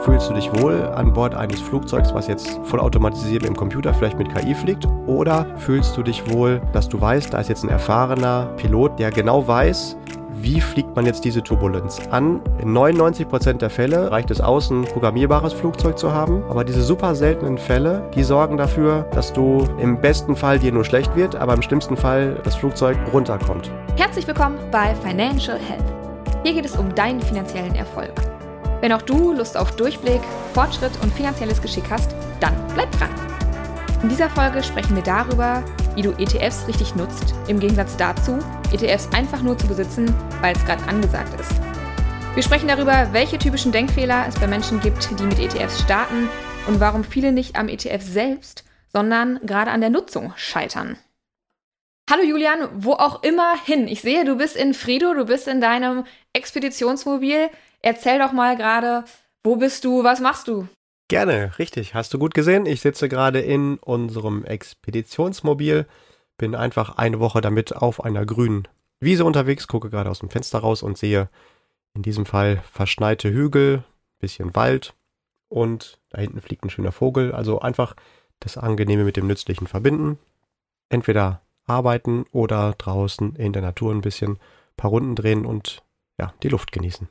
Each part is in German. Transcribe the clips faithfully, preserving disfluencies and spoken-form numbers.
fühlst du dich wohl an Bord eines Flugzeugs, was jetzt vollautomatisiert im Computer vielleicht mit K I fliegt? Oder fühlst du dich wohl, dass du weißt, da ist jetzt ein erfahrener Pilot, der genau weiß, wie fliegt man jetzt diese Turbulenz an? In neunundneunzig Prozent der Fälle reicht es aus, ein programmierbares Flugzeug zu haben. Aber diese super seltenen Fälle, die sorgen dafür, dass du im besten Fall dir nur schlecht wird, aber im schlimmsten Fall das Flugzeug runterkommt. Herzlich willkommen bei Financial Health. Hier geht es um deinen finanziellen Erfolg. Wenn auch du Lust auf Durchblick, Fortschritt und finanzielles Geschick hast, dann bleib dran. In dieser Folge sprechen wir darüber, wie du E T Fs richtig nutzt, im Gegensatz dazu, E T Fs einfach nur zu besitzen, weil es gerade angesagt ist. Wir sprechen darüber, welche typischen Denkfehler es bei Menschen gibt, die mit E T Fs starten und warum viele nicht am E T F selbst, sondern gerade an der Nutzung scheitern. Hallo Julian, wo auch immer hin. Ich sehe, du bist in Frido, du bist in deinem Expeditionsmobil. Erzähl doch mal gerade, wo bist du, was machst du? Gerne, richtig. Hast du gut gesehen? Ich sitze gerade in unserem Expeditionsmobil, bin einfach eine Woche damit auf einer grünen Wiese unterwegs, gucke gerade aus dem Fenster raus und sehe in diesem Fall verschneite Hügel, bisschen Wald und da hinten fliegt ein schöner Vogel. Also einfach das Angenehme mit dem Nützlichen verbinden. Entweder arbeiten oder draußen in der Natur ein bisschen ein paar Runden drehen und ja, die Luft genießen.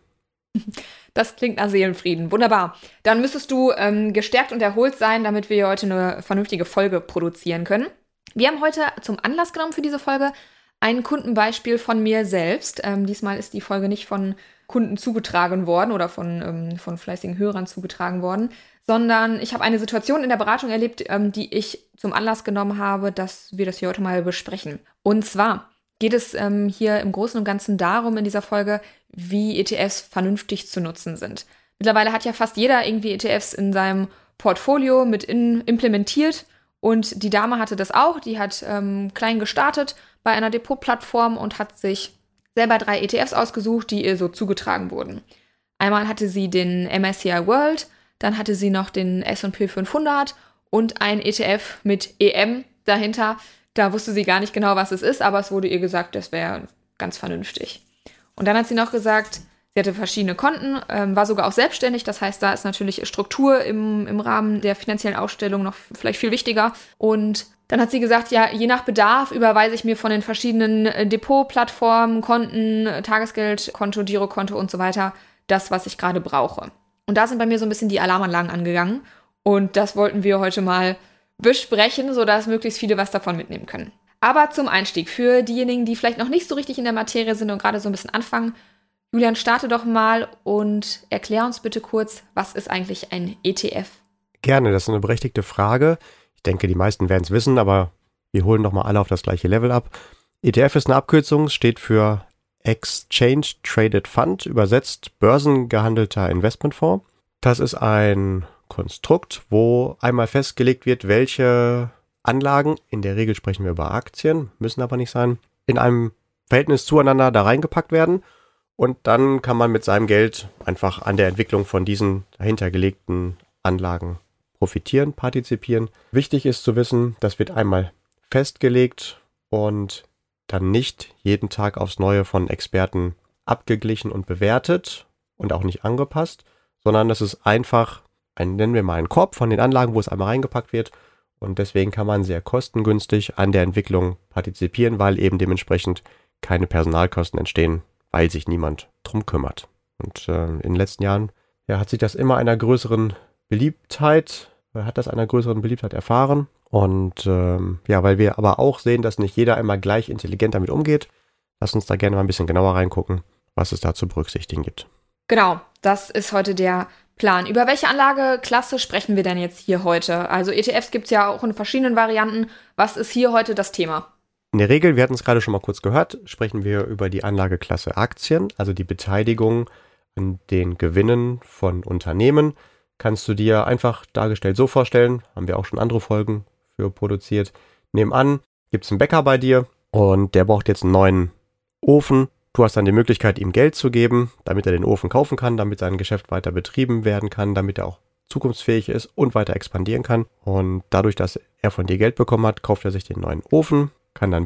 Das klingt nach Seelenfrieden. Wunderbar. Dann müsstest du ähm, gestärkt und erholt sein, damit wir heute eine vernünftige Folge produzieren können. Wir haben heute zum Anlass genommen für diese Folge ein Kundenbeispiel von mir selbst. Ähm, diesmal ist die Folge nicht von Kunden zugetragen worden oder von, ähm, von fleißigen Hörern zugetragen worden, sondern ich habe eine Situation in der Beratung erlebt, ähm, die ich zum Anlass genommen habe, dass wir das hier heute mal besprechen. Und zwar geht es ähm, hier im Großen und Ganzen darum in dieser Folge, wie E T Fs vernünftig zu nutzen sind. Mittlerweile hat ja fast jeder irgendwie E T Fs in seinem Portfolio mit in, implementiert und die Dame hatte das auch. Die hat ähm, klein gestartet bei einer Depotplattform und hat sich selber drei E T Fs ausgesucht, die ihr so zugetragen wurden. Einmal hatte sie den M S C I World, dann hatte sie noch den S und P fünfhundert und ein E T F mit E M dahinter. Da wusste sie gar nicht genau, was es ist, aber es wurde ihr gesagt, das wäre ganz vernünftig. Und dann hat sie noch gesagt, sie hatte verschiedene Konten, ähm, war sogar auch selbstständig. Das heißt, da ist natürlich Struktur im, im Rahmen der finanziellen Aufstellung noch vielleicht viel wichtiger. Und dann hat sie gesagt, ja, je nach Bedarf überweise ich mir von den verschiedenen äh, Depotplattformen, Konten, äh, Tagesgeldkonto, Girokonto und so weiter das, was ich gerade brauche. Und da sind bei mir so ein bisschen die Alarmanlagen angegangen. Und das wollten wir heute mal besprechen, sodass möglichst viele was davon mitnehmen können. Aber zum Einstieg, für diejenigen, die vielleicht noch nicht so richtig in der Materie sind und gerade so ein bisschen anfangen, Julian, starte doch mal und erklär uns bitte kurz, was ist eigentlich ein E T F? Gerne, das ist eine berechtigte Frage. Ich denke, die meisten werden es wissen, aber wir holen doch mal alle auf das gleiche Level ab. E T F ist eine Abkürzung, steht für Exchange Traded Fund, übersetzt börsengehandelter Investmentfonds. Das ist ein Konstrukt, wo einmal festgelegt wird, welche Anlagen, in der Regel sprechen wir über Aktien, müssen aber nicht sein, in einem Verhältnis zueinander da reingepackt werden und dann kann man mit seinem Geld einfach an der Entwicklung von diesen dahintergelegten Anlagen profitieren, partizipieren. Wichtig ist zu wissen, das wird einmal festgelegt und dann nicht jeden Tag aufs Neue von Experten abgeglichen und bewertet und auch nicht angepasst, sondern das ist einfach ein, nennen wir mal einen Korb von den Anlagen, wo es einmal reingepackt wird und deswegen kann man sehr kostengünstig an der Entwicklung partizipieren, weil eben dementsprechend keine Personalkosten entstehen, weil sich niemand drum kümmert. Und äh, in den letzten Jahren ja, hat sich das immer einer größeren Beliebtheit, hat das einer größeren Beliebtheit erfahren und ähm, ja, weil wir aber auch sehen, dass nicht jeder immer gleich intelligent damit umgeht, lass uns da gerne mal ein bisschen genauer reingucken, was es da zu berücksichtigen gibt. Genau, das ist heute der Plan. Über welche Anlageklasse sprechen wir denn jetzt hier heute? Also E T Fs gibt es ja auch in verschiedenen Varianten. Was ist hier heute das Thema? In der Regel, wir hatten es gerade schon mal kurz gehört, sprechen wir über die Anlageklasse Aktien, also die Beteiligung an den Gewinnen von Unternehmen. Kannst du dir einfach dargestellt so vorstellen, haben wir auch schon andere Folgen für produziert. Nebenan gibt es einen Bäcker bei dir und der braucht jetzt einen neuen Ofen. Du hast dann die Möglichkeit, ihm Geld zu geben, damit er den Ofen kaufen kann, damit sein Geschäft weiter betrieben werden kann, damit er auch zukunftsfähig ist und weiter expandieren kann. Und dadurch, dass er von dir Geld bekommen hat, kauft er sich den neuen Ofen, kann dann wieder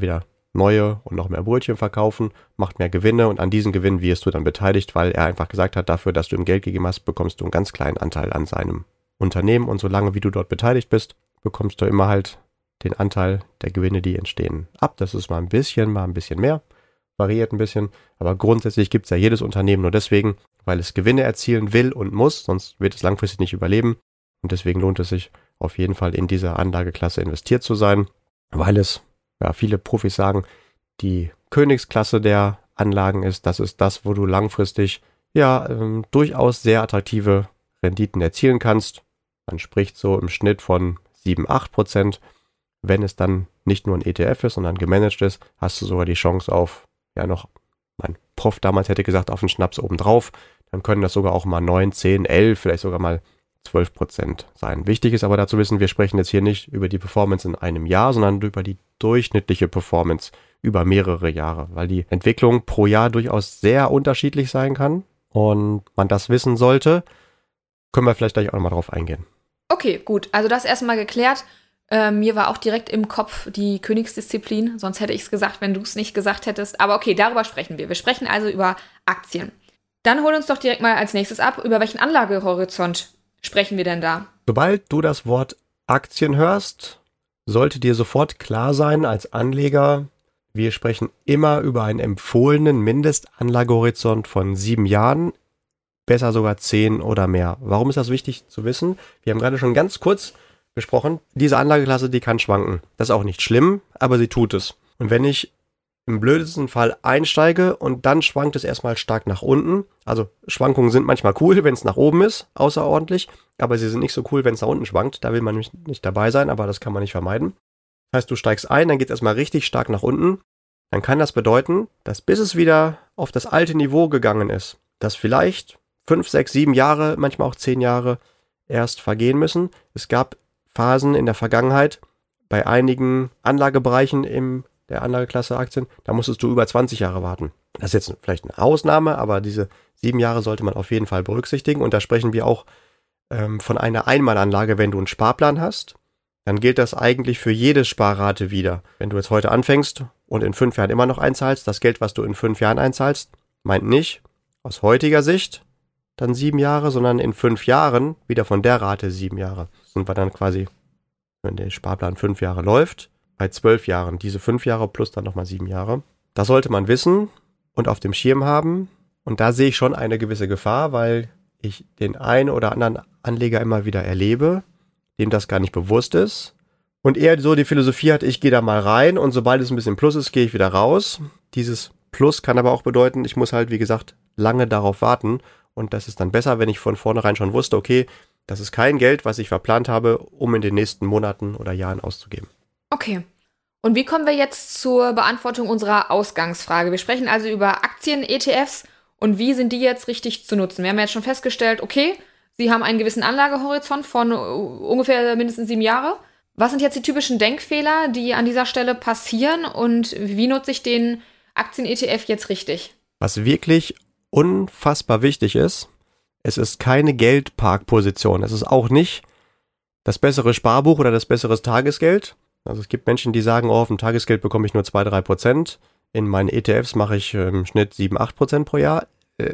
neue und noch mehr Brötchen verkaufen, macht mehr Gewinne und an diesen Gewinn wirst du dann beteiligt, weil er einfach gesagt hat, dafür, dass du ihm Geld gegeben hast, bekommst du einen ganz kleinen Anteil an seinem Unternehmen und solange wie du dort beteiligt bist, bekommst du immer halt den Anteil der Gewinne, die entstehen, ab. Das ist mal ein bisschen, mal ein bisschen mehr, variiert ein bisschen, aber grundsätzlich gibt es ja jedes Unternehmen nur deswegen, weil es Gewinne erzielen will und muss, sonst wird es langfristig nicht überleben und deswegen lohnt es sich auf jeden Fall in dieser Anlageklasse investiert zu sein, weil es, ja, viele Profis sagen, die Königsklasse der Anlagen ist, das ist das, wo du langfristig ja ähm, durchaus sehr attraktive Renditen erzielen kannst. Man spricht so im Schnitt von sieben, acht Prozent. Wenn es dann nicht nur ein E T F ist, sondern gemanagt ist, hast du sogar die Chance auf, ja noch, mein Prof damals hätte gesagt, auf einen Schnaps obendrauf. Dann können das sogar auch mal neun, zehn, elf, vielleicht sogar mal zwölf Prozent sein. Wichtig ist aber dazu wissen, wir sprechen jetzt hier nicht über die Performance in einem Jahr, sondern über die durchschnittliche Performance über mehrere Jahre, weil die Entwicklung pro Jahr durchaus sehr unterschiedlich sein kann und man das wissen sollte, können wir vielleicht gleich auch nochmal drauf eingehen. Okay, gut. Also das erstmal geklärt. Äh, mir war auch direkt im Kopf die Königsdisziplin, sonst hätte ich es gesagt, wenn du es nicht gesagt hättest. Aber okay, darüber sprechen wir. Wir sprechen also über Aktien. Dann hol uns doch direkt mal als nächstes ab, über welchen Anlagehorizont sprechen wir denn da? Sobald du das Wort Aktien hörst, sollte dir sofort klar sein als Anleger, wir sprechen immer über einen empfohlenen Mindestanlagehorizont von sieben Jahren, besser sogar zehn oder mehr. Warum ist das wichtig zu wissen? Wir haben gerade schon ganz kurz besprochen, diese Anlageklasse, die kann schwanken. Das ist auch nicht schlimm, aber sie tut es. Und wenn ich im blödesten Fall einsteige und dann schwankt es erstmal stark nach unten. Also Schwankungen sind manchmal cool, wenn es nach oben ist, außerordentlich, aber sie sind nicht so cool, wenn es nach unten schwankt. Da will man nicht, nicht dabei sein, aber das kann man nicht vermeiden. Das heißt, du steigst ein, dann geht es erstmal richtig stark nach unten. Dann kann das bedeuten, dass bis es wieder auf das alte Niveau gegangen ist, dass vielleicht fünf, sechs, sieben Jahre, manchmal auch zehn Jahre erst vergehen müssen. Es gab Phasen in der Vergangenheit bei einigen Anlagebereichen im der Anlageklasse Aktien, da musstest du über zwanzig Jahre warten. Das ist jetzt vielleicht eine Ausnahme, aber diese sieben Jahre sollte man auf jeden Fall berücksichtigen. Und da sprechen wir auch ähm, von einer Einmalanlage, wenn du einen Sparplan hast. Dann gilt das eigentlich für jede Sparrate wieder. Wenn du jetzt heute anfängst und in fünf Jahren immer noch einzahlst, das Geld, was du in fünf Jahren einzahlst, meint nicht aus heutiger Sicht dann sieben Jahre, sondern in fünf Jahren wieder von der Rate sieben Jahre. Sind wir dann quasi, wenn der Sparplan fünf Jahre läuft, bei zwölf Jahren, diese fünf Jahre plus dann nochmal sieben Jahre. Das sollte man wissen und auf dem Schirm haben. Und da sehe ich schon eine gewisse Gefahr, weil ich den einen oder anderen Anleger immer wieder erlebe, dem das gar nicht bewusst ist. Und er so die Philosophie hat, ich gehe da mal rein und sobald es ein bisschen Plus ist, gehe ich wieder raus. Dieses Plus kann aber auch bedeuten, ich muss halt, wie gesagt, lange darauf warten. Und das ist dann besser, wenn ich von vornherein schon wusste, okay, das ist kein Geld, was ich verplant habe, um in den nächsten Monaten oder Jahren auszugeben. Okay. Und wie kommen wir jetzt zur Beantwortung unserer Ausgangsfrage? Wir sprechen also über Aktien-E T Fs und wie sind die jetzt richtig zu nutzen? Wir haben jetzt schon festgestellt, okay, sie haben einen gewissen Anlagehorizont von ungefähr mindestens sieben Jahre. Was sind jetzt die typischen Denkfehler, die an dieser Stelle passieren und wie nutze ich den Aktien-E T F jetzt richtig? Was wirklich unfassbar wichtig ist, es ist keine Geldparkposition. Es ist auch nicht das bessere Sparbuch oder das bessere Tagesgeld. Also es gibt Menschen, die sagen, oh, auf dem Tagesgeld bekomme ich nur zwei, drei Prozent. In meinen E T Fs mache ich im Schnitt sieben, acht Prozent pro Jahr.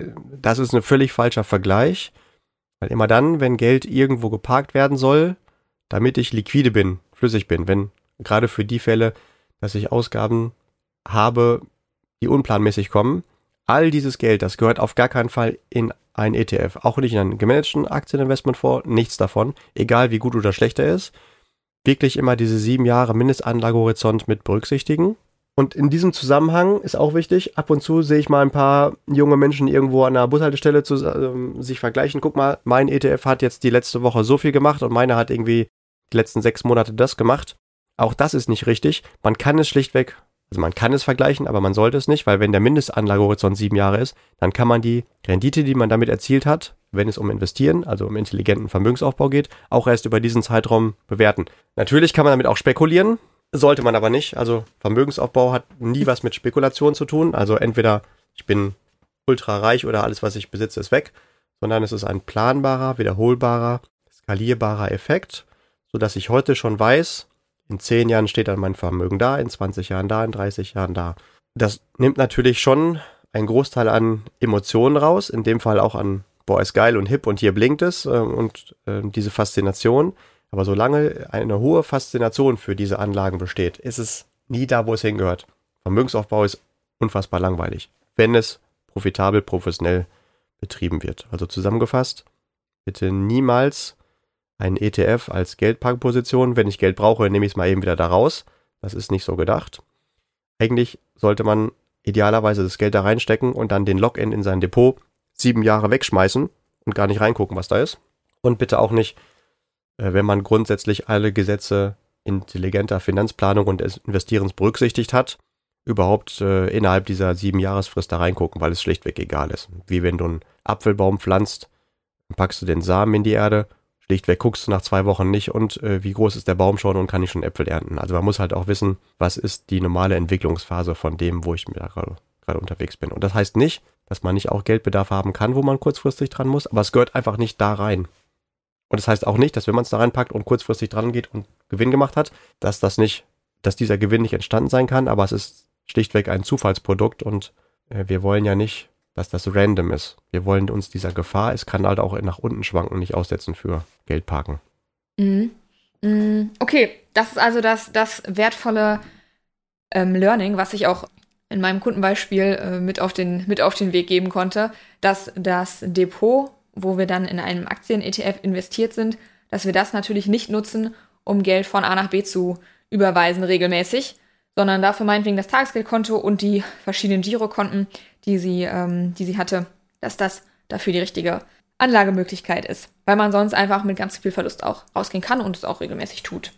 Das ist ein völlig falscher Vergleich. Weil immer dann, wenn Geld irgendwo geparkt werden soll, damit ich liquide bin, flüssig bin, wenn gerade für die Fälle, dass ich Ausgaben habe, die unplanmäßig kommen, all dieses Geld, das gehört auf gar keinen Fall in ein E T F. Auch nicht in einen gemanagten Aktieninvestmentfonds, nichts davon, egal wie gut oder schlecht er ist. Wirklich immer diese sieben Jahre Mindestanlagehorizont mit berücksichtigen. Und in diesem Zusammenhang ist auch wichtig, ab und zu sehe ich mal ein paar junge Menschen irgendwo an einer Bushaltestelle zu, äh, sich vergleichen. Guck mal, mein E T F hat jetzt die letzte Woche so viel gemacht und meiner hat irgendwie die letzten sechs Monate das gemacht. Auch das ist nicht richtig. Man kann es schlichtweg, also man kann es vergleichen, aber man sollte es nicht, weil wenn der Mindestanlagehorizont sieben Jahre ist, dann kann man die Rendite, die man damit erzielt hat, wenn es um Investieren, also um intelligenten Vermögensaufbau geht, auch erst über diesen Zeitraum bewerten. Natürlich kann man damit auch spekulieren, sollte man aber nicht. Also Vermögensaufbau hat nie was mit Spekulation zu tun. Also entweder ich bin ultra reich oder alles, was ich besitze, ist weg, sondern es ist ein planbarer, wiederholbarer, skalierbarer Effekt, sodass ich heute schon weiß, in zehn Jahren steht dann mein Vermögen da, in zwanzig Jahren da, in dreißig Jahren da. Das nimmt natürlich schon einen Großteil an Emotionen raus, in dem Fall auch an, boah, ist geil und hip und hier blinkt es äh, und äh, diese Faszination. Aber solange eine hohe Faszination für diese Anlagen besteht, ist es nie da, wo es hingehört. Vermögensaufbau ist unfassbar langweilig, wenn es profitabel, professionell betrieben wird. Also zusammengefasst, bitte niemals einen E T F als Geldparkposition. Wenn ich Geld brauche, nehme ich es mal eben wieder da raus. Das ist nicht so gedacht. Eigentlich sollte man idealerweise das Geld da reinstecken und dann den Login in sein Depot sieben Jahre wegschmeißen und gar nicht reingucken, was da ist. Und bitte auch nicht, wenn man grundsätzlich alle Gesetze intelligenter Finanzplanung und Investierens berücksichtigt hat, überhaupt äh, innerhalb dieser sieben Jahresfrist da reingucken, weil es schlichtweg egal ist. Wie wenn du einen Apfelbaum pflanzt, packst du den Samen in die Erde, schlichtweg guckst du nach zwei Wochen nicht und äh, wie groß ist der Baum schon und kann ich schon Äpfel ernten. Also man muss halt auch wissen, was ist die normale Entwicklungsphase von dem, wo ich mir da gerade unterwegs bin. Und das heißt nicht, dass man nicht auch Geldbedarf haben kann, wo man kurzfristig dran muss, aber es gehört einfach nicht da rein. Und das heißt auch nicht, dass wenn man es da reinpackt und kurzfristig dran geht und Gewinn gemacht hat, dass das nicht, dass dieser Gewinn nicht entstanden sein kann, aber es ist schlichtweg ein Zufallsprodukt und äh, wir wollen ja nicht, dass das random ist. Wir wollen uns dieser Gefahr, es kann halt auch nach unten schwanken, nicht aussetzen für Geldparken. Mhm. Mhm. Okay, das ist also das, das wertvolle ähm, Learning, was ich auch in meinem Kundenbeispiel äh, mit, auf den, mit auf den Weg geben konnte, dass das Depot, wo wir dann in einem Aktien-E T F investiert sind, dass wir das natürlich nicht nutzen, um Geld von A nach B zu überweisen regelmäßig, sondern dafür meinetwegen das Tagesgeldkonto und die verschiedenen Girokonten, die sie, ähm, die sie hatte, dass das dafür die richtige Anlagemöglichkeit ist, weil man sonst einfach mit ganz viel Verlust auch rausgehen kann und es auch regelmäßig tut.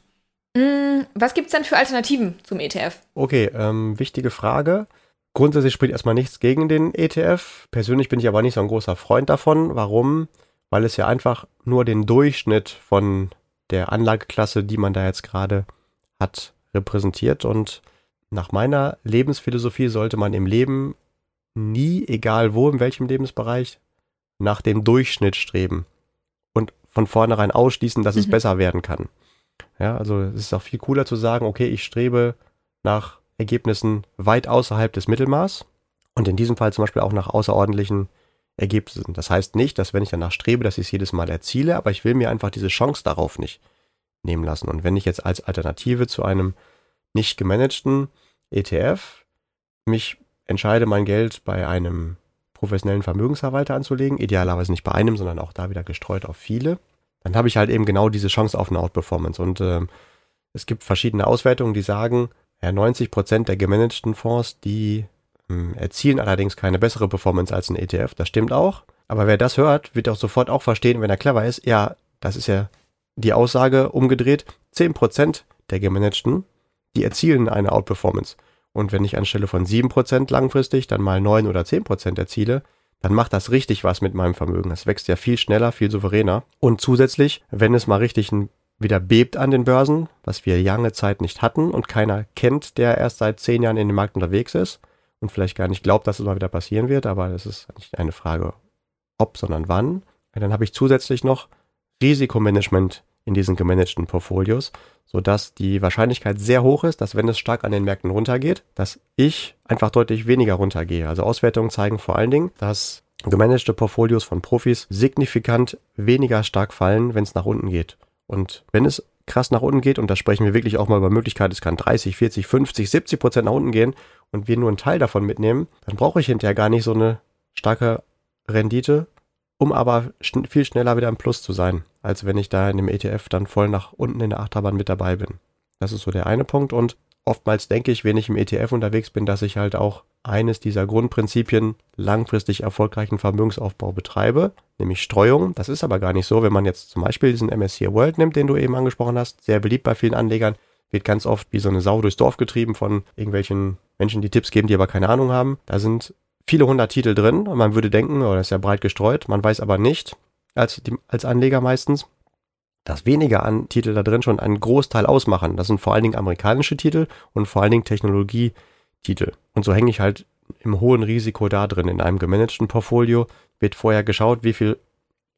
Hm, was gibt es denn für Alternativen zum E T F? Okay, ähm, wichtige Frage. Grundsätzlich spricht erstmal nichts gegen den E T F. Persönlich bin ich aber nicht so ein großer Freund davon. Warum? Weil es ja einfach nur den Durchschnitt von der Anlageklasse, die man da jetzt gerade hat, repräsentiert. Und nach meiner Lebensphilosophie sollte man im Leben nie, egal wo, in welchem Lebensbereich, nach dem Durchschnitt streben und von vornherein ausschließen, dass es Mhm. besser werden kann. Ja, also es ist auch viel cooler zu sagen, okay, ich strebe nach Ergebnissen weit außerhalb des Mittelmaß und in diesem Fall zum Beispiel auch nach außerordentlichen Ergebnissen. Das heißt nicht, dass wenn ich danach strebe, dass ich es jedes Mal erziele, aber ich will mir einfach diese Chance darauf nicht nehmen lassen. Und wenn ich jetzt als Alternative zu einem nicht gemanagten E T F mich entscheide, mein Geld bei einem professionellen Vermögensverwalter anzulegen, idealerweise nicht bei einem, sondern auch da wieder gestreut auf viele, dann habe ich halt eben genau diese Chance auf eine Outperformance. Und äh, es gibt verschiedene Auswertungen, die sagen, ja, neunzig Prozent der gemanagten Fonds, die äh, erzielen allerdings keine bessere Performance als ein E T F. Das stimmt auch. Aber wer das hört, wird auch sofort auch verstehen, wenn er clever ist, ja, das ist ja die Aussage umgedreht, zehn Prozent der gemanagten, die erzielen eine Outperformance. Und wenn ich anstelle von sieben Prozent langfristig dann mal neun oder zehn Prozent erziele, dann macht das richtig was mit meinem Vermögen. Es wächst ja viel schneller, viel souveräner. Und zusätzlich, wenn es mal richtig ein, wieder bebt an den Börsen, was wir lange Zeit nicht hatten und keiner kennt, der erst seit zehn Jahren in dem Markt unterwegs ist und vielleicht gar nicht glaubt, dass es mal wieder passieren wird, aber das ist nicht eine Frage ob, sondern wann. Dann habe ich zusätzlich noch Risikomanagement in diesen gemanagten Portfolios, sodass die Wahrscheinlichkeit sehr hoch ist, dass wenn es stark an den Märkten runtergeht, dass ich einfach deutlich weniger runtergehe. Also Auswertungen zeigen vor allen Dingen, dass gemanagte Portfolios von Profis signifikant weniger stark fallen, wenn es nach unten geht. Und wenn es krass nach unten geht, und da sprechen wir wirklich auch mal über Möglichkeit, es kann dreißig, vierzig, fünfzig, siebzig Prozent nach unten gehen und wir nur einen Teil davon mitnehmen, dann brauche ich hinterher gar nicht so eine starke Rendite, um aber schn- viel schneller wieder im Plus zu sein, als wenn ich da in dem E T F dann voll nach unten in der Achterbahn mit dabei bin. Das ist so der eine Punkt und oftmals denke ich, wenn ich im E T F unterwegs bin, dass ich halt auch eines dieser Grundprinzipien langfristig erfolgreichen Vermögensaufbau betreibe, nämlich Streuung. Das ist aber gar nicht so, wenn man jetzt zum Beispiel diesen M S C I World nimmt, den du eben angesprochen hast, sehr beliebt bei vielen Anlegern, wird ganz oft wie so eine Sau durchs Dorf getrieben von irgendwelchen Menschen, die Tipps geben, die aber keine Ahnung haben. Da sind viele hundert Titel drin und man würde denken, oh, das ist ja breit gestreut, man weiß aber nicht, als, die, als Anleger meistens, dass weniger an Titel da drin schon einen Großteil ausmachen. Das sind vor allen Dingen amerikanische Titel und vor allen Dingen Technologietitel. Und so hänge ich halt im hohen Risiko da drin. In einem gemanagten Portfolio wird vorher geschaut, wie viel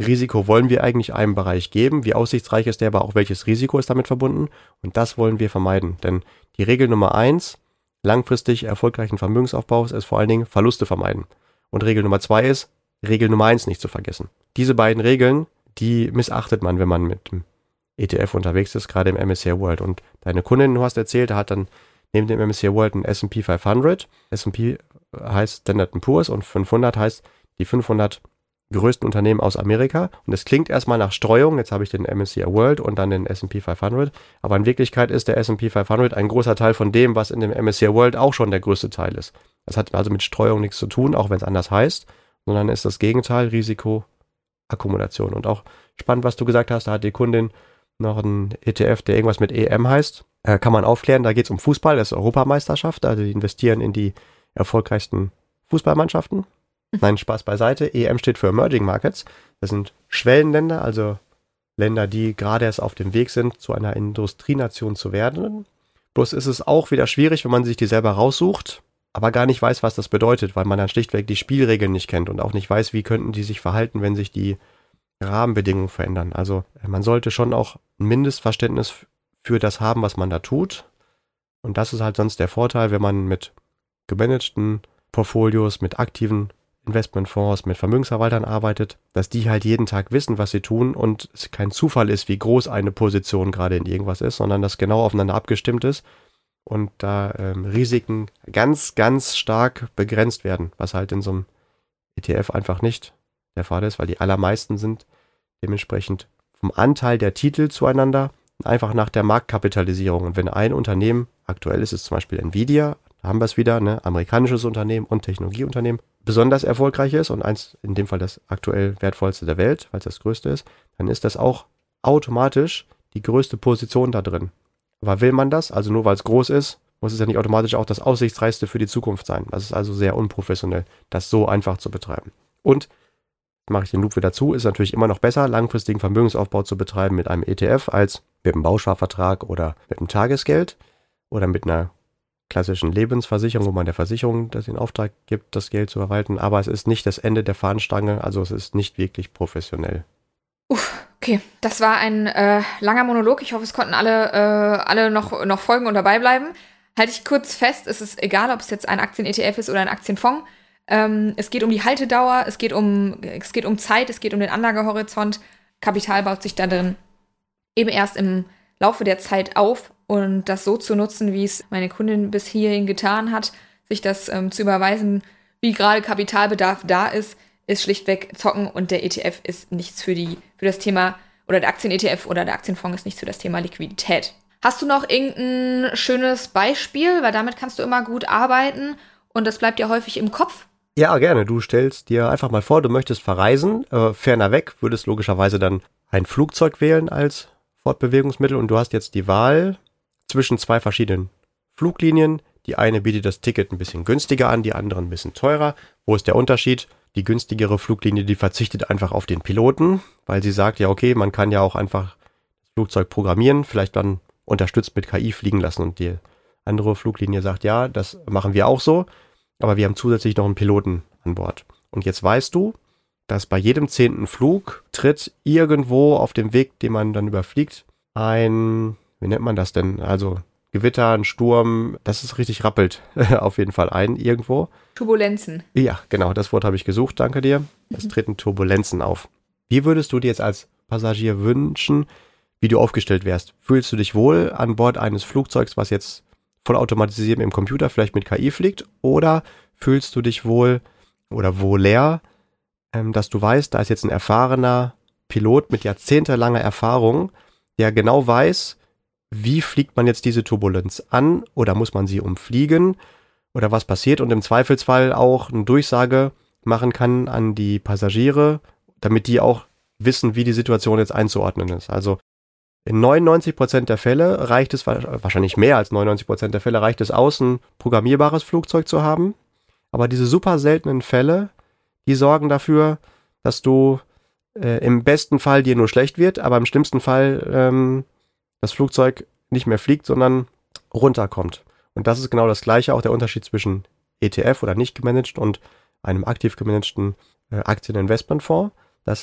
Risiko wollen wir eigentlich einem Bereich geben, wie aussichtsreich ist der, aber auch welches Risiko ist damit verbunden, und das wollen wir vermeiden, denn die Regel Nummer eins langfristig erfolgreichen Vermögensaufbaus ist vor allen Dingen Verluste vermeiden, und Regel Nummer zwei ist, Regel Nummer eins nicht zu vergessen. Diese beiden Regeln, die missachtet man, wenn man mit dem E T F unterwegs ist, gerade im M S C I World, und deine Kundin, du hast erzählt, der hat dann neben dem M S C I World ein S and P fünfhundert, S and P heißt Standard and Poor's und fünfhundert heißt die fünfhundert größten Unternehmen aus Amerika, und es klingt erstmal nach Streuung, jetzt habe ich den M S C I World und dann den S and P fünfhundert, aber in Wirklichkeit ist der S and P fünfhundert ein großer Teil von dem, was in dem M S C I World auch schon der größte Teil ist. Das hat also mit Streuung nichts zu tun, auch wenn es anders heißt, sondern ist das Gegenteil, Risikoakkumulation. Und auch spannend, was du gesagt hast, da hat die Kundin noch einen E T F, der irgendwas mit E M heißt, äh, kann man aufklären, da geht es um Fußball, das ist Europameisterschaft, also die investieren in die erfolgreichsten Fußballmannschaften. Nein, Spaß beiseite. E M steht für Emerging Markets. Das sind Schwellenländer, also Länder, die gerade erst auf dem Weg sind, zu einer Industrienation zu werden. Bloß ist es auch wieder schwierig, wenn man sich die selber raussucht, aber gar nicht weiß, was das bedeutet, weil man dann schlichtweg die Spielregeln nicht kennt und auch nicht weiß, wie könnten die sich verhalten, wenn sich die Rahmenbedingungen verändern. Also man sollte schon auch ein Mindestverständnis für das haben, was man da tut. Und das ist halt sonst der Vorteil, wenn man mit gemanagten Portfolios, mit aktiven Investmentfonds, mit Vermögensverwaltern arbeitet, dass die halt jeden Tag wissen, was sie tun und es kein Zufall ist, wie groß eine Position gerade in irgendwas ist, sondern das genau aufeinander abgestimmt ist und da ähm, Risiken ganz, ganz stark begrenzt werden, was halt in so einem E T F einfach nicht der Fall ist, weil die allermeisten sind dementsprechend vom Anteil der Titel zueinander einfach nach der Marktkapitalisierung. Und wenn ein Unternehmen, aktuell ist es zum Beispiel Nvidia, da haben wir es wieder, ne, amerikanisches Unternehmen und Technologieunternehmen, besonders erfolgreich ist und eins, in dem Fall das aktuell wertvollste der Welt, weil es das größte ist, dann ist das auch automatisch die größte Position da drin. Aber will man das, also nur weil es groß ist, muss es ja nicht automatisch auch das aussichtsreichste für die Zukunft sein. Das ist also sehr unprofessionell, das so einfach zu betreiben. Und, mache ich den Loop wieder zu, ist natürlich immer noch besser, langfristigen Vermögensaufbau zu betreiben mit einem E T F als mit einem Bausparvertrag oder mit einem Tagesgeld oder mit einer klassischen Lebensversicherung, wo man der Versicherung das in Auftrag gibt, das Geld zu verwalten. Aber es ist nicht das Ende der Fahnenstange, also es ist nicht wirklich professionell. Uff, okay, das war ein äh, langer Monolog. Ich hoffe, es konnten alle, äh, alle noch, noch folgen und dabei bleiben. Halte ich kurz fest, es ist egal, ob es jetzt ein Aktien-E T F ist oder ein Aktienfonds. Ähm, es geht um die Haltedauer, es geht um, es geht um Zeit, es geht um den Anlagehorizont. Kapital baut sich da drin eben erst im Laufe der Zeit auf, und das so zu nutzen, wie es meine Kundin bis hierhin getan hat, sich das ähm, zu überweisen, wie gerade Kapitalbedarf da ist, ist schlichtweg zocken, und der E T F ist nichts für die für das Thema, oder der Aktien-E T F oder der Aktienfonds ist nichts für das Thema Liquidität. Hast du noch irgendein schönes Beispiel? Weil damit kannst du immer gut arbeiten und das bleibt ja häufig im Kopf. Ja, gerne. Du stellst dir einfach mal vor, du möchtest verreisen, äh, ferner weg, würdest logischerweise dann ein Flugzeug wählen als Fortbewegungsmittel, und du hast jetzt die Wahl zwischen zwei verschiedenen Fluglinien. Die eine bietet das Ticket ein bisschen günstiger an, die andere ein bisschen teurer. Wo ist der Unterschied? Die günstigere Fluglinie, die verzichtet einfach auf den Piloten, weil sie sagt, ja okay, man kann ja auch einfach das Flugzeug programmieren, vielleicht dann unterstützt mit K I fliegen lassen, und die andere Fluglinie sagt, ja, das machen wir auch so, aber wir haben zusätzlich noch einen Piloten an Bord. Und jetzt weißt du, dass bei jedem zehnten Flug tritt irgendwo auf dem Weg, den man dann überfliegt, ein, wie nennt man das denn? Also Gewitter, ein Sturm, das ist richtig rappelt auf jeden Fall ein irgendwo. Turbulenzen. Ja, genau, das Wort habe ich gesucht, danke dir. Es treten Turbulenzen auf. Wie würdest du dir jetzt als Passagier wünschen, wie du aufgestellt wärst? Fühlst du dich wohl an Bord eines Flugzeugs, was jetzt voll automatisiert im Computer, vielleicht mit K I fliegt? Oder fühlst du dich wohl oder wohler, ähm, dass du weißt, da ist jetzt ein erfahrener Pilot mit jahrzehntelanger Erfahrung, der genau weiß, wie fliegt man jetzt diese Turbulenz an, oder muss man sie umfliegen oder was passiert, und im Zweifelsfall auch eine Durchsage machen kann an die Passagiere, damit die auch wissen, wie die Situation jetzt einzuordnen ist. Also in neunundneunzig Prozent der Fälle reicht es, wahrscheinlich mehr als neunundneunzig Prozent der Fälle reicht es aus, ein programmierbares Flugzeug zu haben. Aber diese super seltenen Fälle, die sorgen dafür, dass du äh, im besten Fall dir nur schlecht wird, aber im schlimmsten Fall ähm, das Flugzeug nicht mehr fliegt, sondern runterkommt. Und das ist genau das Gleiche, auch der Unterschied zwischen E T F oder nicht gemanagt und einem aktiv gemanagten äh, Aktieninvestmentfonds, dass es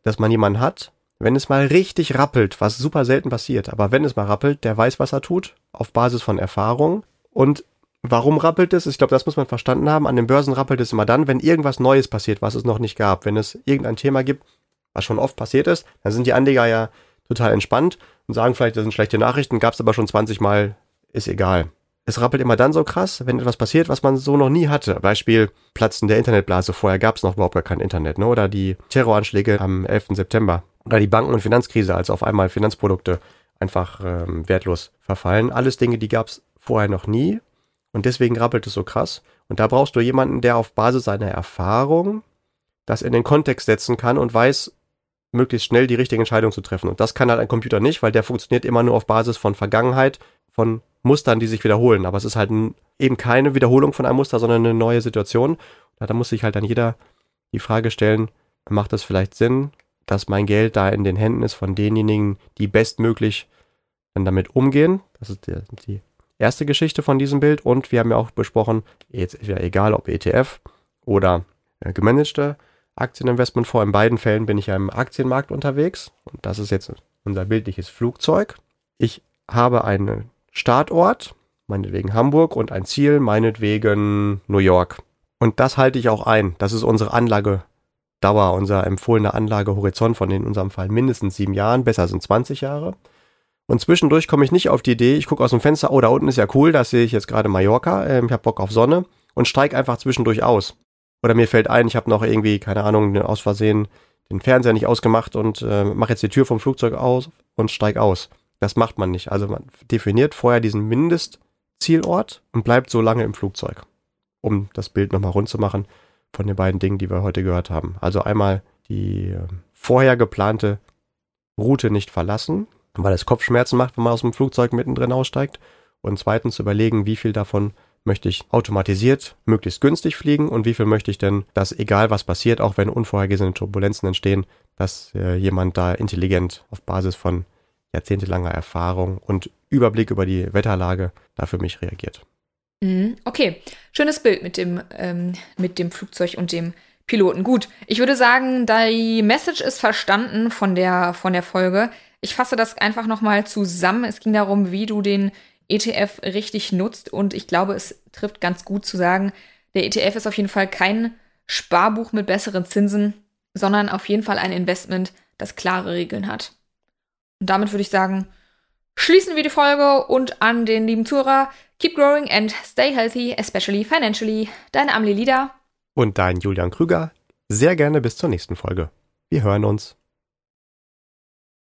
dass man jemanden hat, wenn es mal richtig rappelt, was super selten passiert, aber wenn es mal rappelt, der weiß, was er tut, auf Basis von Erfahrung. Und warum rappelt es? Ich glaube, das muss man verstanden haben. An den Börsen rappelt es immer dann, wenn irgendwas Neues passiert, was es noch nicht gab. Wenn es irgendein Thema gibt, was schon oft passiert ist, dann sind die Anleger ja total entspannt und sagen vielleicht, das sind schlechte Nachrichten, gab es aber schon zwanzig Mal, ist egal. Es rappelt immer dann so krass, wenn etwas passiert, was man so noch nie hatte. Beispiel Platzen der Internetblase. Vorher gab es noch überhaupt gar kein Internet, ne? Oder die Terroranschläge am elften September. Oder die Banken- und Finanzkrise, als auf einmal Finanzprodukte einfach ähm, wertlos verfallen. Alles Dinge, die gab es vorher noch nie. Und deswegen rappelt es so krass. Und da brauchst du jemanden, der auf Basis seiner Erfahrung das in den Kontext setzen kann und weiß, möglichst schnell die richtige Entscheidung zu treffen. Und das kann halt ein Computer nicht, weil der funktioniert immer nur auf Basis von Vergangenheit, von Mustern, die sich wiederholen. Aber es ist halt ein, eben keine Wiederholung von einem Muster, sondern eine neue Situation. Da muss sich halt dann jeder die Frage stellen, macht das vielleicht Sinn, dass mein Geld da in den Händen ist von denjenigen, die bestmöglich dann damit umgehen. Das ist die, die erste Geschichte von diesem Bild. Und wir haben ja auch besprochen, jetzt ist ja egal, ob E T F oder äh, gemanagte Aktieninvestmentfonds. In beiden Fällen bin ich ja im Aktienmarkt unterwegs. Und das ist jetzt unser bildliches Flugzeug. Ich habe einen Startort, meinetwegen Hamburg, und ein Ziel, meinetwegen New York. Und das halte ich auch ein. Das ist unsere Anlage. Dauer, unser empfohlener Anlagehorizont von in unserem Fall mindestens sieben Jahren, besser sind zwanzig Jahre. Und zwischendurch komme ich nicht auf die Idee, ich gucke aus dem Fenster, oh, da unten ist ja cool, da sehe ich jetzt gerade Mallorca, äh, ich habe Bock auf Sonne und steige einfach zwischendurch aus. Oder mir fällt ein, ich habe noch irgendwie, keine Ahnung, aus Versehen den Fernseher nicht ausgemacht und äh, mache jetzt die Tür vom Flugzeug aus und steige aus. Das macht man nicht. Also man definiert vorher diesen Mindestzielort und bleibt so lange im Flugzeug, um das Bild nochmal rund zu machen von den beiden Dingen, die wir heute gehört haben. Also einmal die äh, vorher geplante Route nicht verlassen, weil es Kopfschmerzen macht, wenn man aus dem Flugzeug mittendrin aussteigt. Und zweitens überlegen, wie viel davon möchte ich automatisiert, möglichst günstig fliegen und wie viel möchte ich denn, dass egal was passiert, auch wenn unvorhergesehene Turbulenzen entstehen, dass äh, jemand da intelligent auf Basis von jahrzehntelanger Erfahrung und Überblick über die Wetterlage da für mich reagiert. Okay, schönes Bild mit dem, ähm, mit dem Flugzeug und dem Piloten. Gut, ich würde sagen, die Message ist verstanden von der, von der Folge. Ich fasse das einfach nochmal zusammen. Es ging darum, wie du den E T F richtig nutzt. Und ich glaube, es trifft ganz gut zu sagen, der E T F ist auf jeden Fall kein Sparbuch mit besseren Zinsen, sondern auf jeden Fall ein Investment, das klare Regeln hat. Und damit würde ich sagen, schließen wir die Folge und an den lieben Zuhörer, keep growing and stay healthy, especially financially. Deine Amelie Lieder. Und dein Julian Krüger. Sehr gerne bis zur nächsten Folge. Wir hören uns.